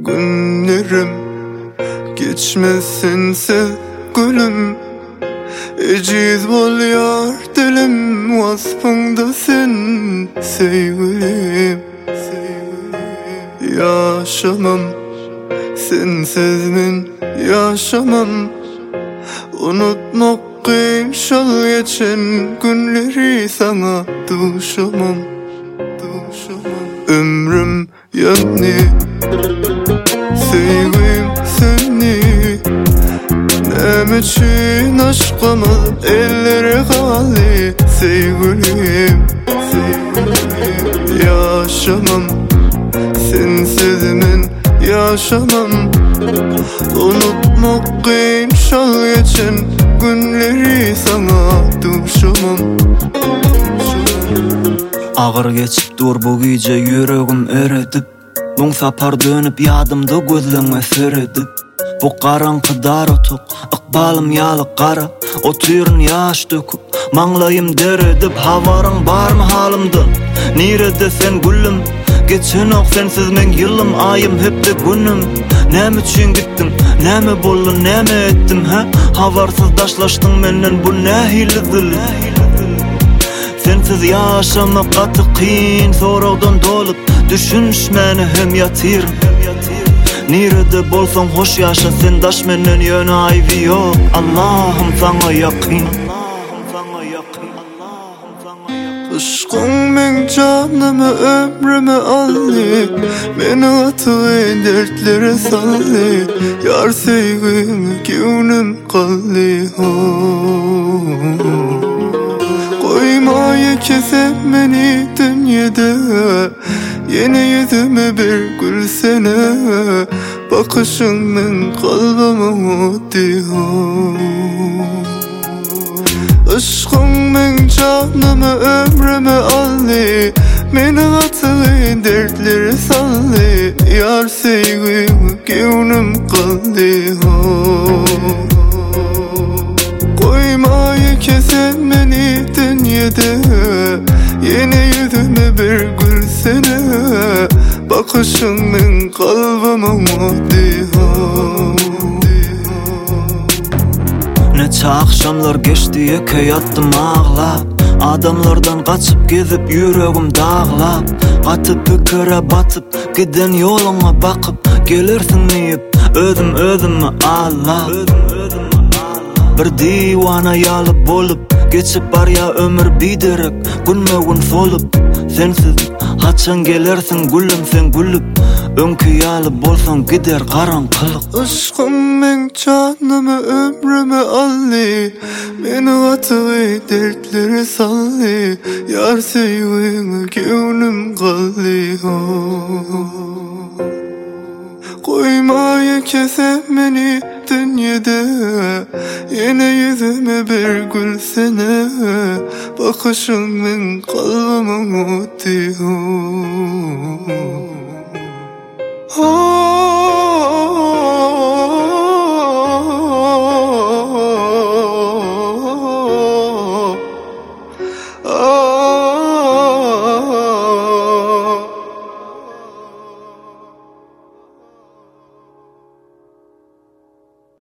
günlerim geçmesin sevgilim. Eciz bol yar dilim vasfında sen sevgilim. Yaşamam sensiz men yaşamam. Unutmak kıyım şal geçen günleri sana duşamam. Ömrüm yani sevgim seni. Nem için aşkımız ellere hali sevgilim. Yaşamam sensiz men yaşamam. Unutmak kıyım şal geçen günleri sana duşamam. Ağır geçip dur bu gece yüreğim eredip. Muň sapar dönüp yadımda gözleme seredip. Bu karanqyda otuq ykbalym ýaly qara. Otyryn ýaş döküp maňlaýym deredip. Hawaryň barmy halymda nirede sen gülüm. Geçen ok sensiz men ýylym aýym hepde günüm. Näme üçin gitdim, näme boldy, näme etdim ha? Habarsyz daşlaşdyň menden bu nähili dilim. Sensiz yaşamak gaty kyn soragdan dolup. Düşünmeni hem ýatyrym. Nirede bolsaň hoş ýaşa sen daş menden ýöne aýby ýok. Allahym saňa ýakyn. Aşkın men canımı ömrümü aldı. Meni atığı dertlere saldı. Yar sevgimi gönlüm kaldı. Koymaya kesem beni dünyada. Yeni yüzüme bir gülsene. Bakışının kalbime atıyor. Aşkın men canımı ömrümü aldı. Meni atığı dertlere saldı. Yar sevgimi gönlüm kaldı. Koymaya kesem beni dünyada. Yeni yüzüme bir gülsene. Bakışının kalbime atıyor. Neçe akşamlar geçti eke yattım ağlap. Adamlardan kaçıp gezip yüreğim dağlap. Katı pikire batıp giden yoluna bakıp. Gelirsin deyip özüm ağlap. Bir divana yalı bolup geçip bar ya ömür biderek günme gün solup. Sensiz haçan gelirsin gülüm sen gülüp. Önkü yalı bolsan gider karanqylyk. Aşkım men canımı ömrümü aldı. Meni atığı dertlere saldı. Yar sevgimi gönlüm kaldı. Koymaya kesem beni dünyada. Yine yüzüme bir gülsene. Bakışının kalbime atıyor.